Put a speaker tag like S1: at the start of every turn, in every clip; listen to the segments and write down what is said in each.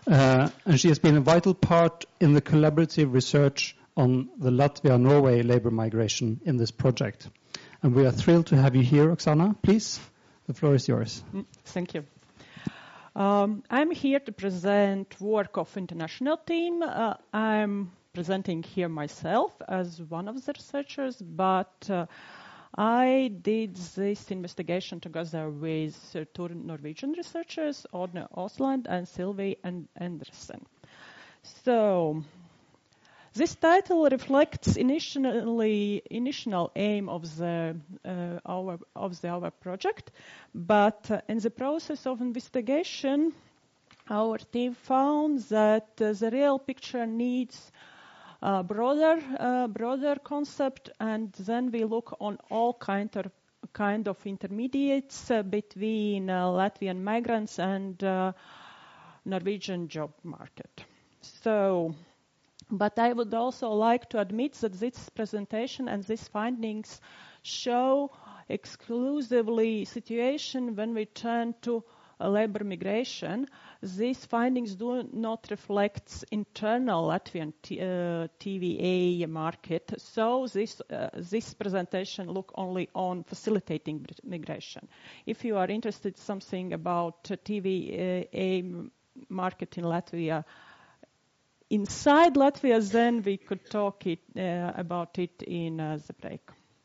S1: And she has been a vital part in the collaborative research on the Latvia-Norway labor migration in this project. And we are thrilled to have you here, Oksana. Please, the floor is yours.
S2: Thank you. I'm here to present work of international team. I'm presenting here myself as one of the researchers, but I did this investigation together with two Norwegian researchers, Odne Osland and Sylvie Andersen. So this title reflects initial aim of our project, but in the process of investigation, our team found that the real picture needs a broader concept, and then we look on all kind of intermediates between Latvian migrants and Norwegian job market. So, but I would also like to admit that this presentation and these findings show exclusively situation when we turn to labor migration. These findings do not reflect internal Latvian TVA market, so this presentation look only on facilitating migration. If you are interested in something about TVA market in Latvia, inside Latvia, then we could talk about it in the break.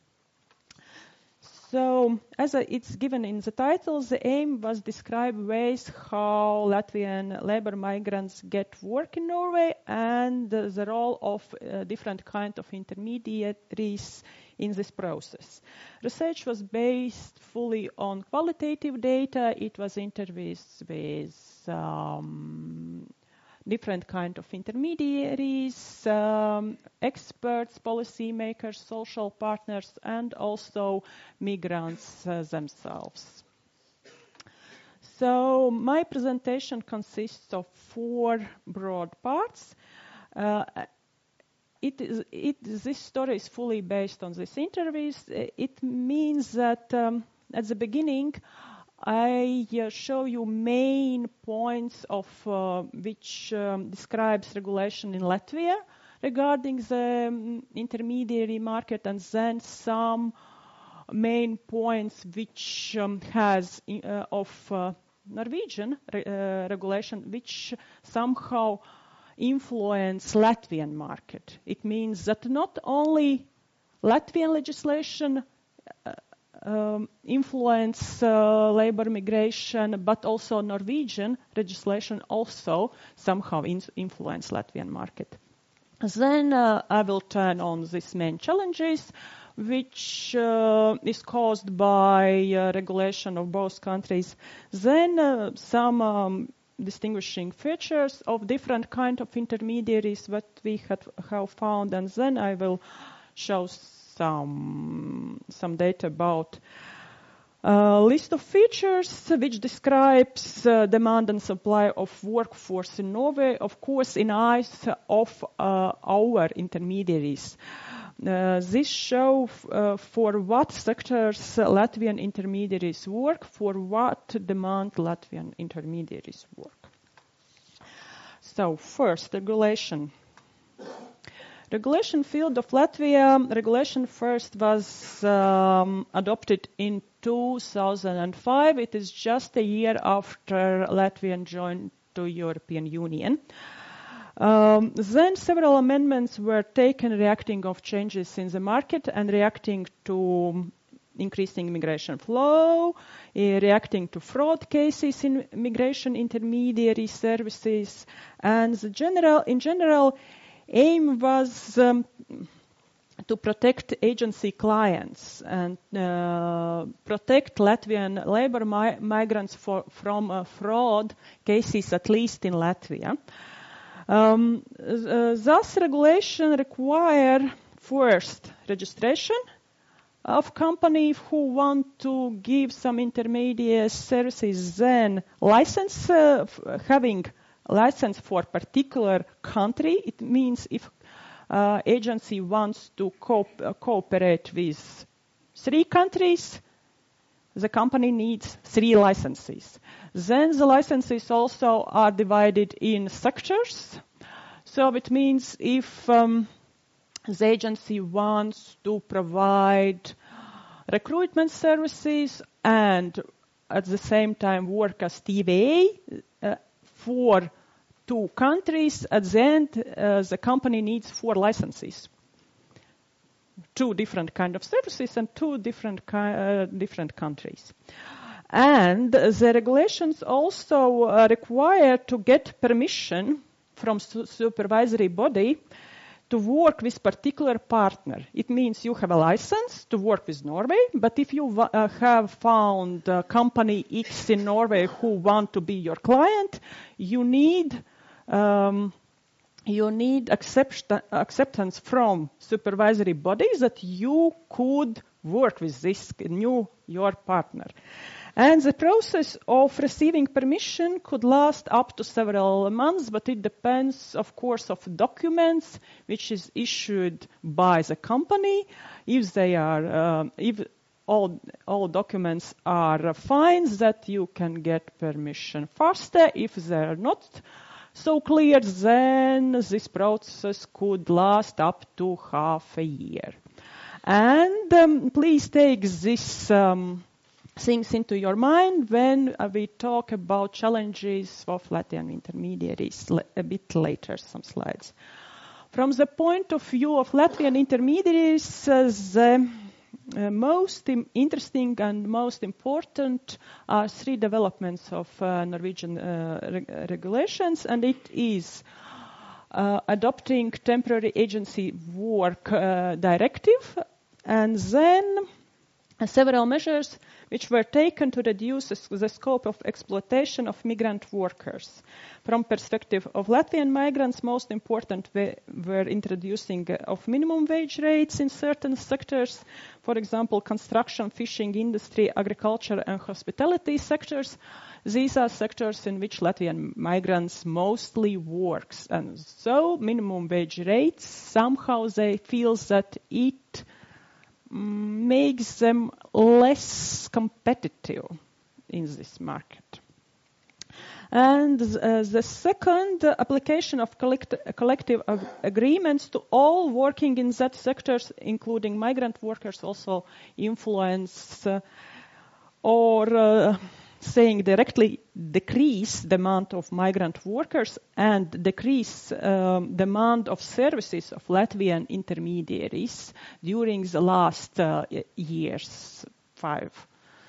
S2: So, as it's given in the title, the aim was describe ways how Latvian labor migrants get work in Norway and the role of different kind of intermediaries in this process. Research was based fully on qualitative data. It was interviews with different kind of intermediaries, experts, policymakers, social partners, and also migrants themselves. So my presentation consists of 4 broad parts. This story is fully based on these interviews. It means that at the beginning, I show you main points of which describes regulation in Latvia regarding the intermediary market, and then some main points which has of Norwegian regulation, which somehow influence Latvian market. It means that not only Latvian legislation influence labor migration, but also Norwegian legislation also somehow influence Latvian market. Then I will turn on these main challenges, which is caused by regulation of both countries. Then some distinguishing features of different kind of intermediaries that we have found, and then I will show some data about list of features which describes demand and supply of workforce in Norway, of course, in eyes of our intermediaries. This show for what sectors Latvian intermediaries work, for what demand Latvian intermediaries work. So first, regulation. Regulation field of Latvia. Regulation first was adopted in 2005. It is just a year after Latvia joined the European Union. Then several amendments were taken reacting of changes in the market and reacting to increasing immigration flow, reacting to fraud cases in migration intermediary services, and in general, aim was to protect agency clients and protect Latvian labor migrants from fraud cases, at least in Latvia. Thus, regulation require first registration of company who want to give some intermediate services, then license, having license for particular country. It means if agency wants to cooperate with 3 countries, the company needs 3 licenses. Then the licenses also are divided in sectors. So it means if the agency wants to provide recruitment services and at the same time work as TVA for 2 countries, at the end the company needs 4 licenses. 2 different kind of services and 2 different countries. And the regulations also require to get permission from supervisory body to work with particular partner. It means you have a license to work with Norway, but if you have found a company X in Norway who want to be your client, you need acceptance from supervisory bodies that you could work with this your partner. And the process of receiving permission could last up to several months, but it depends, of course, of documents which is issued by the company. If they are, if all documents are fine, that you can get permission faster. If they are not so clear, then this process could last up to half a year. And please take this things into your mind when we talk about challenges of Latvian intermediaries a bit later, some slides. From the point of view of Latvian intermediaries, the most interesting and most important are 3 developments of Norwegian regulations, and it is adopting temporary agency work directive, and then several measures which were taken to reduce the scope of exploitation of migrant workers. From perspective of Latvian migrants, most important were introducing of minimum wage rates in certain sectors, for example, construction, fishing industry, agriculture and hospitality sectors. These are sectors in which Latvian migrants mostly works. And so minimum wage rates, somehow they feel that it makes them less competitive in this market. And the second, application of collective agreements to all working in that sectors, including migrant workers, also influence or saying directly decrease demand of migrant workers and decrease demand of services of Latvian intermediaries during the last years, 5.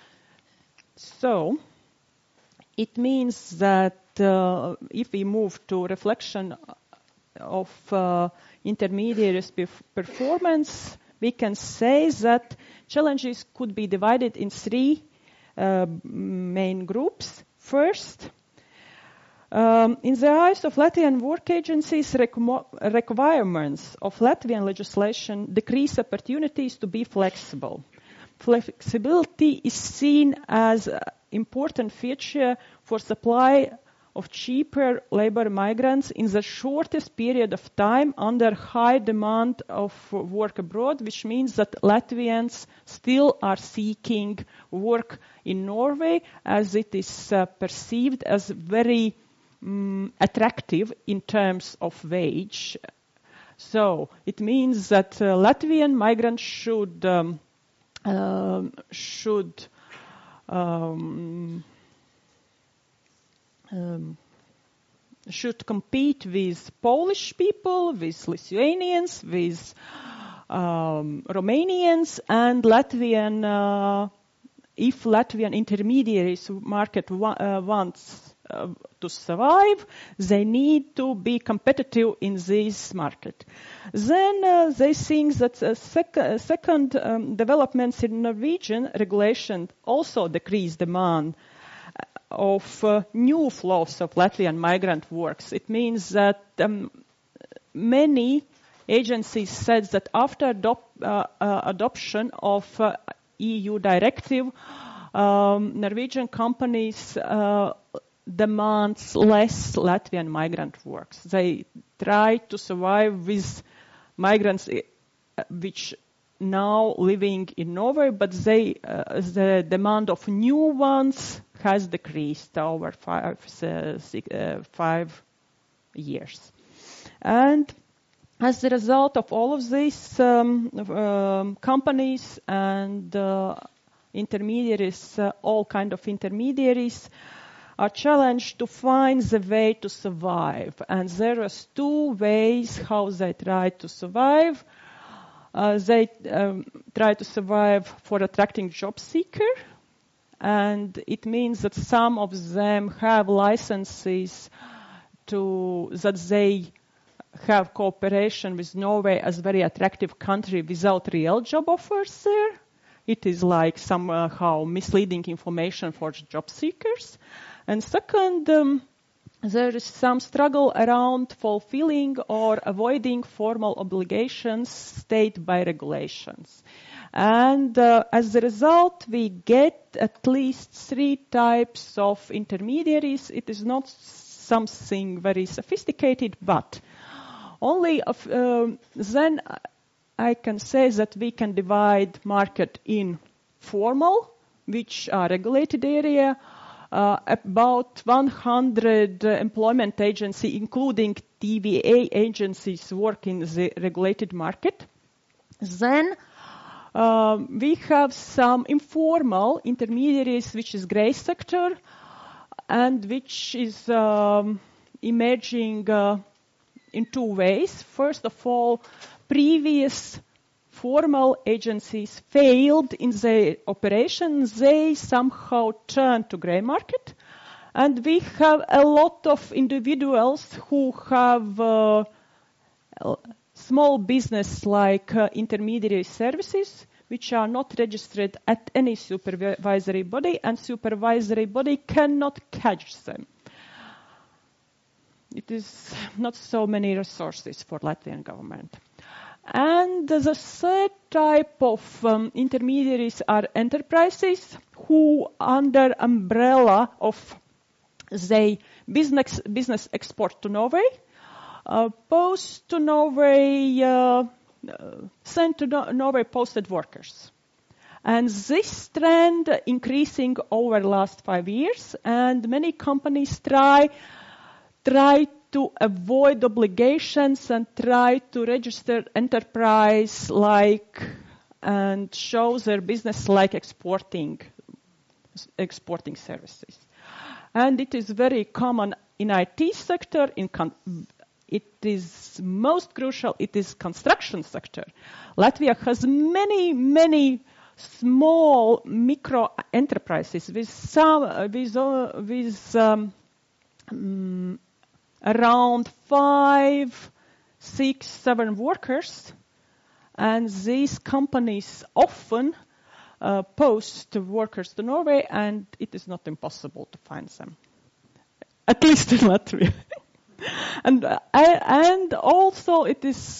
S2: So it means that if we move to reflection of intermediaries' performance, we can say that challenges could be divided in 3 main groups. First, in the eyes of Latvian work agencies, requirements of Latvian legislation decrease opportunities to be flexible. Flexibility is seen as an important feature for supply of cheaper labor migrants in the shortest period of time under high demand of work abroad, which means that Latvians still are seeking work in Norway as it is perceived as very attractive in terms of wage. So it means that Latvian migrants should compete with Polish people, with Lithuanians, with Romanians, and Latvian. If Latvian intermediaries market wants to survive, they need to be competitive in this market. Then they think that second developments in Norwegian regulation also decrease demand of new flows of Latvian migrant works. It means that many agencies said that after adoption of EU directive, Norwegian companies demands less Latvian migrant works. They try to survive with migrants which now living in Norway, but the demand of new ones has decreased over 5 years. And as a result of all of these companies and intermediaries, all kind of intermediaries, are challenged to find the way to survive. And there are two ways how they try to survive. They try to survive for attracting job seeker, and it means that some of them have licenses that they have cooperation with Norway as very attractive country without real job offers there. It is like somehow misleading information for job seekers. And second, there is some struggle around fulfilling or avoiding formal obligations stated by regulations. And as a result, we get at least 3 types of intermediaries. It is not something very sophisticated, but only then I can say that we can divide market in formal, which are regulated area, about 100 employment agencies, including TVA agencies, work in the regulated market. Then we have some informal intermediaries, which is gray sector, and which is emerging in 2 ways. First of all, previous formal agencies failed in their operations. They somehow turned to gray market. And we have a lot of individuals who have small business like intermediary services, which are not registered at any supervisory body, and supervisory body cannot catch them. It is not so many resources for Latvian government. And the third type of intermediaries are enterprises who, under umbrella of the business export to Norway, post to Norway, send to Norway posted workers. And this trend increasing over the last 5 years, and many companies try to avoid obligations and try to register enterprise and show their business like exporting services. And it is very common in IT sector. It is most crucial. It is construction sector. Latvia has many small micro enterprises with around 5, 6, 7 workers, and these companies often post workers to Norway, and it is not impossible to find them, at least in Latvia. and also it is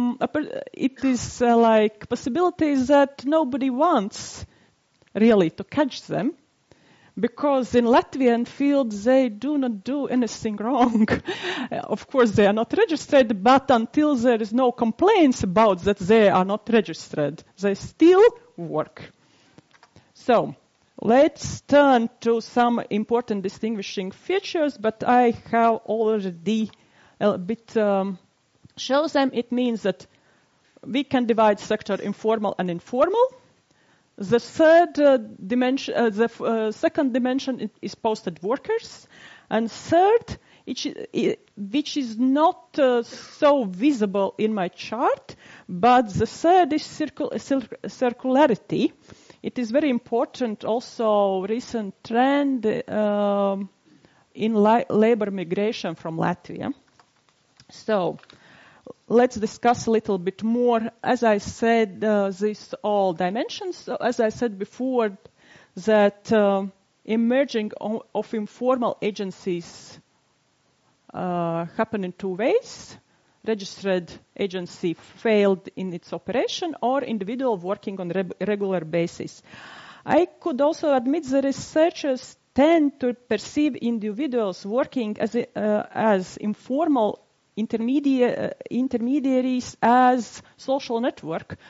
S2: like possibilities that nobody wants really to catch them. Because in Latvian field, they do not do anything wrong. Of course, they are not registered, but until there is no complaints about that they are not registered, they still work. So, let's turn to some important distinguishing features, but I have already a bit show them. It means that we can divide sector informal and informal. The third dimension, second dimension is posted workers, and third, which is not so visible in my chart, but the third is circularity. It is very important. Also, recent trend in labor migration from Latvia. So. Let's discuss a little bit more. As I said, these all dimensions. So as I said before, that emerging of informal agencies happen in 2 ways. Registered agency failed in its operation, or individual working on regular basis. I could also admit the researchers tend to perceive individuals working as informal intermediaries as social network,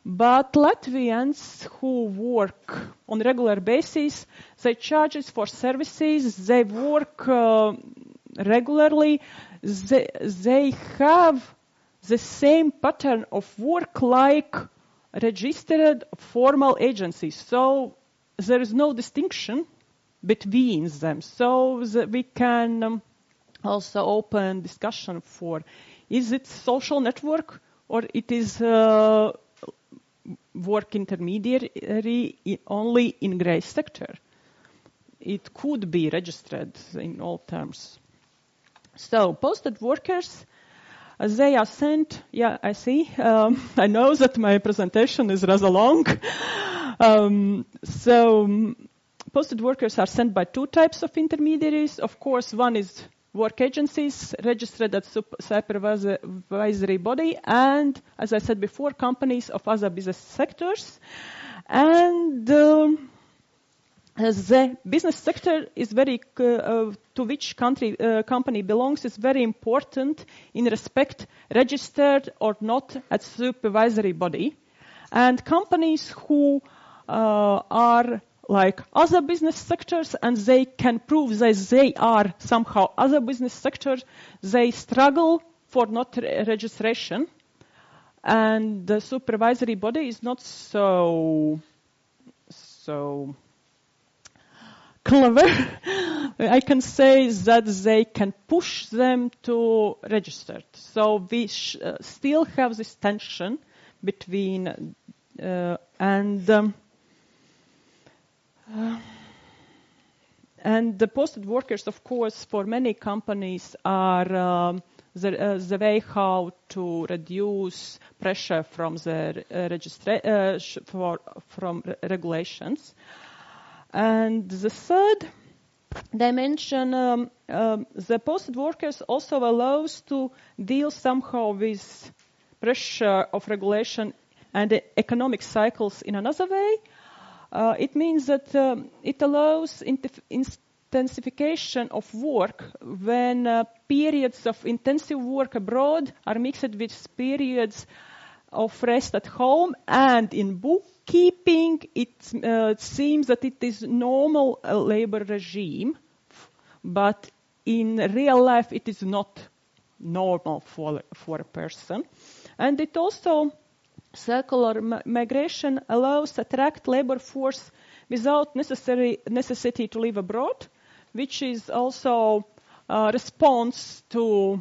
S2: But Latvians who work on a regular basis, they charge for services, they work regularly, they have the same pattern of work like registered formal agencies. So there is no distinction between them. So we can also open discussion for, is it social network or it is work intermediary only in grey sector? It could be registered in all terms. So posted workers, they are sent, yeah, I see. I know that my presentation is rather long. Posted workers are sent by two types of intermediaries. Of course, one is work agencies registered at supervisory body, and, as I said before, companies of other business sectors. And the business sector is very, to which company belongs, is very important in respect registered or not at supervisory body. And companies who are like other business sectors and they can prove that they are somehow other business sectors, they struggle for not registration. And the supervisory body is not so clever. I can say that they can push them to register. So we still have this tension between and the posted workers, of course, for many companies are the way how to reduce pressure from the from regulations. And the third dimension, the posted workers also allows to deal somehow with pressure of regulation and economic cycles in another way. It means that it allows intensification of work when periods of intensive work abroad are mixed with periods of rest at home. And in bookkeeping, it seems that it is normal labor regime, but in real life it is not normal for a person. And it also circular migration allows to attract labor force without necessity to live abroad, which is also a response to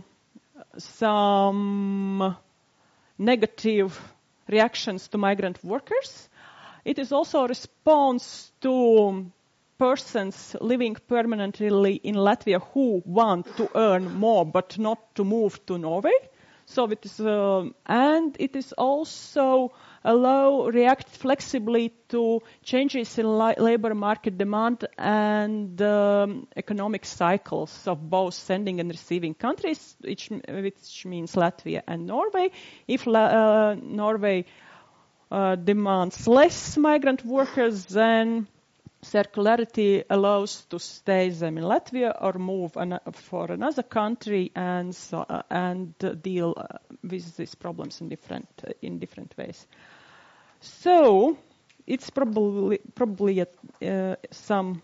S2: some negative reactions to migrant workers. It is also a response to persons living permanently in Latvia who want to earn more but not to move to Norway. So it is, and it is also react flexibly to changes in labor market demand and economic cycles of both sending and receiving countries, which means Latvia and Norway. If Norway demands less migrant workers, then circularity allows to stay them in Latvia or move for another country and deal with these problems in different ways. So it's probably some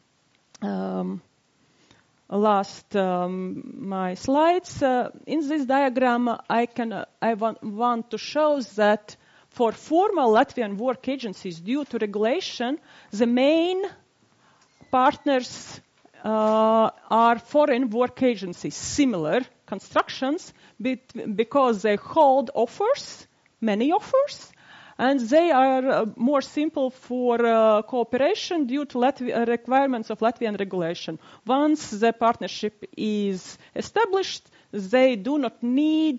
S2: last my slides. In this diagram, I want to show that for formal Latvian work agencies, due to regulation, the main partners are foreign work agencies, similar constructions, because they hold offers, many offers, and they are more simple for cooperation due to requirements of Latvian regulation. Once the partnership is established, they do not need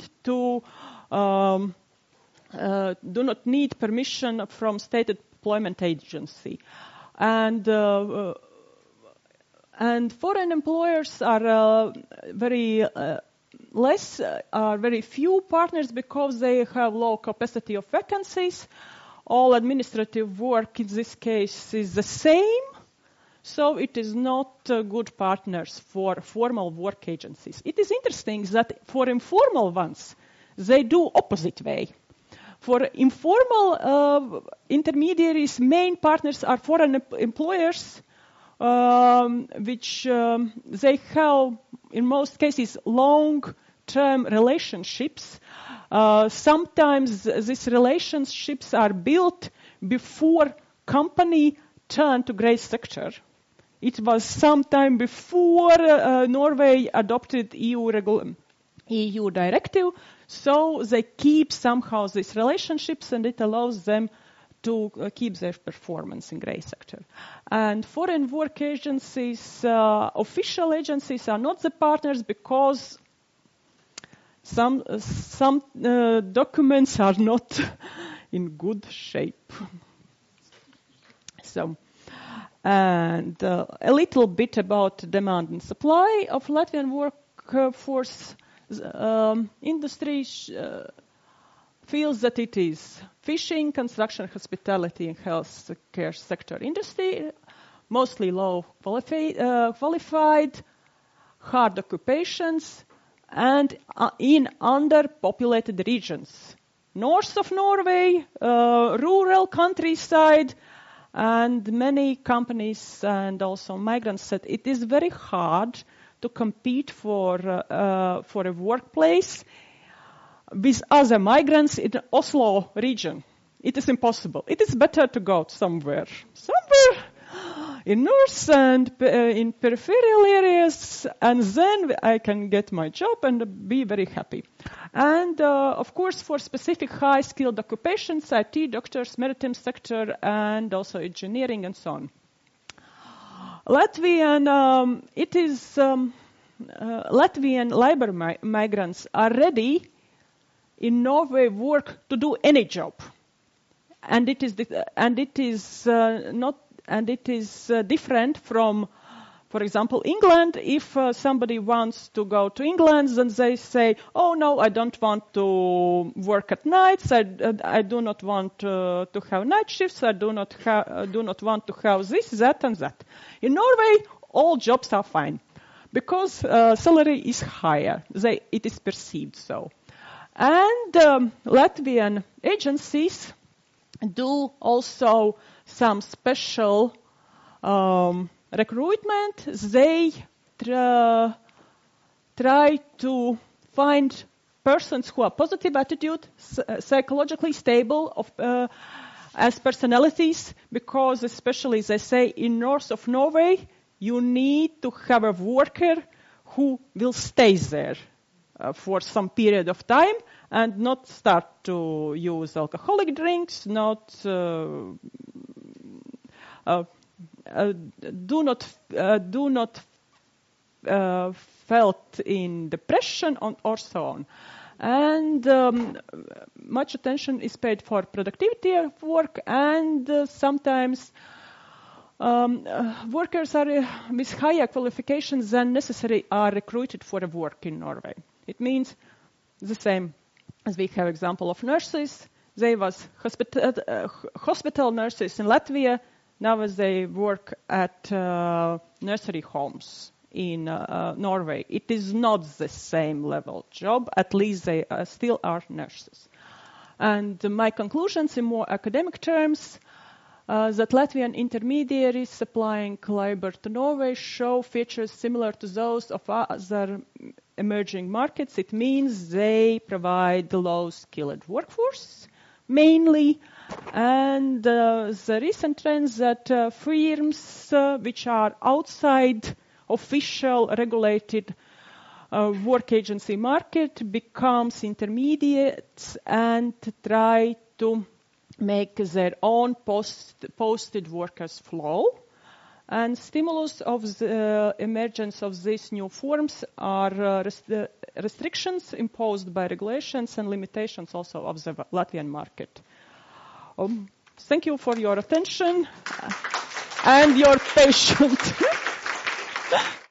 S2: permission from state employment agency. And foreign employers are very few partners because they have low capacity of vacancies. All administrative work in this case is the same. So it is not good partners for formal work agencies. It is interesting that for informal ones, they do opposite way. For informal intermediaries, main partners are foreign employers, which they have, in most cases, long-term relationships. Sometimes these relationships are built before company turn to grey sector. It was sometime before Norway adopted EU directive, so they keep somehow these relationships, and it allows them to keep their performance in grey sector. And foreign work agencies, official agencies, are not the partners because some documents are not in good shape. So, and a little bit about demand and supply of Latvian workforce. Industry feels that it is fishing, construction, hospitality, and healthcare sector industry, mostly low qualified, hard occupations, and in underpopulated regions. North of Norway, rural countryside, and many companies and also migrants said it is very hard to compete for a workplace with other migrants in the Oslo region. It is impossible. It is better to go somewhere in north and in peripheral areas, and then I can get my job and be very happy. And of course, for specific high-skilled occupations, IT, doctors, maritime sector, and also engineering and so on. Latvian labor migrants are ready in Norway work to do any job, and it is different from, for example, England. If somebody wants to go to England, then they say, "Oh no, I don't want to work at nights. I do not want to have night shifts. I do not want to have this, that, and that." In Norway, all jobs are fine because salary is higher. It is perceived so. And Latvian agencies do also some special recruitment. They try to find persons who are positive attitude, psychologically stable as personalities, because especially, they say, in north of Norway, you need to have a worker who will stay there for some period of time and not start to use alcoholic drinks, do not felt in depression or so on. And much attention is paid for productivity of work, and sometimes workers with higher qualifications than necessary are recruited for a work in Norway. It means the same as we have example of nurses. They was hospital nurses in Latvia. Now they work at nursery homes in Norway. It is not the same level job. At least they still are nurses. And my conclusions in more academic terms, that Latvian intermediaries supplying labor to Norway show features similar to those of other emerging markets. It means they provide the low-skilled workforce, mainly, and the recent trends that firms which are outside official regulated work agency market becomes intermediates and try to make their own posted workers flow. And stimulus of the emergence of these new forms are restrictions imposed by regulations and limitations also of the Latvian market. Thank you for your attention and your patience.